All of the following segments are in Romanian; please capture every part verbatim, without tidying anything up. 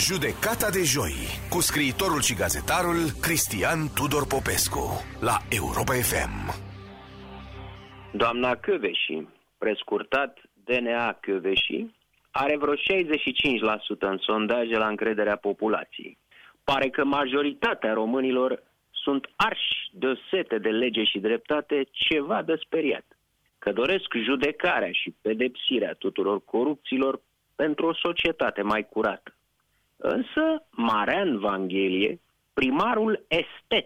Judecata de joi, cu scriitorul și gazetarul Cristian Tudor Popescu, la Europa F M. Doamna Kövesi, prescurtat D N A Kövesi, are vreo șaizeci și cinci la sută în sondaje la încrederea populației. Pare că majoritatea românilor sunt arși de o sete de lege și dreptate ceva de speriat, că doresc judecarea și pedepsirea tuturor corupților pentru o societate mai curată. Însă, Marian Vanghelie, primarul esteț,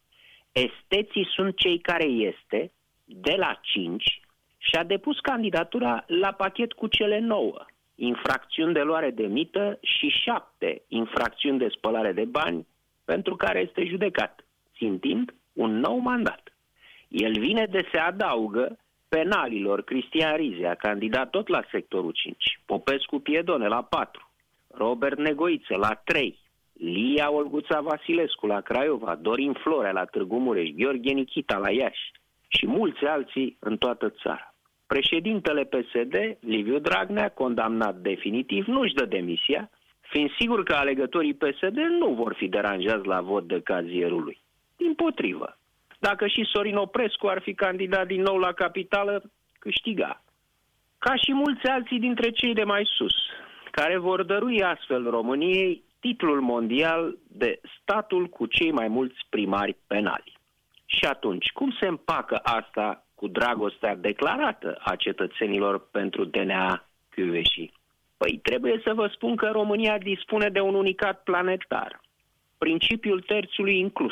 esteții sunt cei care este, de la cinci, și-a depus candidatura la pachet cu cele nouă, infracțiuni de luare de mită și șapte infracțiuni de spălare de bani, pentru care este judecat, țintind un nou mandat. El vine de se adaugă penalilor Cristian Rizea, candidat tot la sectorul cinci, Popescu Piedone la patru, Robert Negoiță la trei, Lia Olguța Vasilescu la Craiova, Dorin Florea la Târgu Mureș, Gheorghe Nichita la Iași și mulți alții în toată țara. Președintele P S D, Liviu Dragnea, condamnat definitiv, nu-și dă demisia, fiind sigur că alegătorii P S D nu vor fi deranjați la vot de cazierul lui. Dimpotrivă. Dacă și Sorin Oprescu ar fi candidat din nou la capitală, câștiga. Ca și mulți alții dintre cei de mai sus, care vor dărui astfel României titlul mondial de statul cu cei mai mulți primari penali. Și atunci, cum se împacă asta cu dragostea declarată a cetățenilor pentru D N A Kövesi? Păi trebuie să vă spun că România dispune de un unicat planetar, principiul terțului inclus.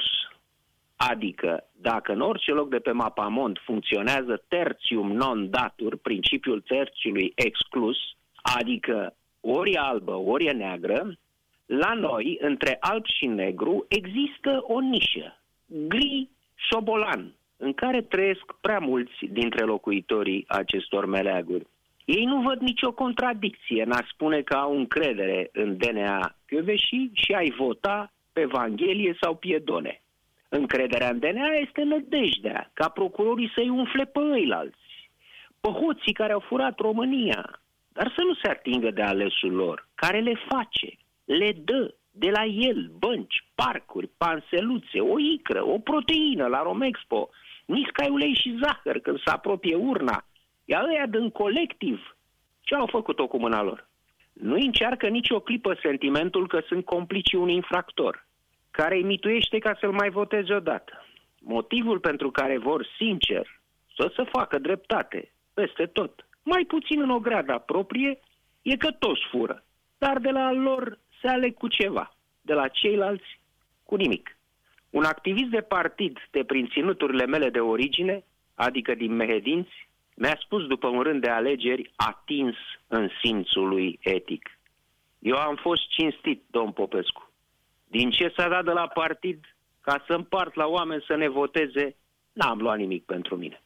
Adică, dacă în orice loc de pe mapamond funcționează tertium non datur, principiul terțiului exclus, adică ori e albă, ori e neagră, la noi, între alb și negru, există o nișă, gri șobolan, în care trăiesc prea mulți dintre locuitorii acestor meleaguri. Ei nu văd nicio contradicție în a spune că au încredere în D N A Kövesi și a-i vota pe Vanghelie sau Piedone. Încrederea în D N A este nădejdea ca procurorii să-i umfle pe ăilalți, pe hoții care au furat România, dar să nu se atingă de alesul lor, care le face, le dă de la el bănci, parcuri, panseluțe, o icră, o proteină la Romexpo, niscai ulei și zahăr când se apropie urna, iar ăia din colectiv, ce au făcut-o cu mâna lor? Nu încearcă nici o clipă sentimentul că sunt complicii un infractor, care îi mituiește ca să-l mai voteze odată. Motivul pentru care vor, sincer, să se facă dreptate peste tot, mai puțin în ograda proprie, e că toți fură, dar de la lor se aleg cu ceva, de la ceilalți cu nimic. Un activist de partid de prin ținuturile mele de origine, adică din Mehedinți, mi-a spus după un rând de alegeri atins în simțul lui etic: eu am fost cinstit, domn Popescu. Din ce s-a dat de la partid ca să împart la oameni să ne voteze, n-am luat nimic pentru mine.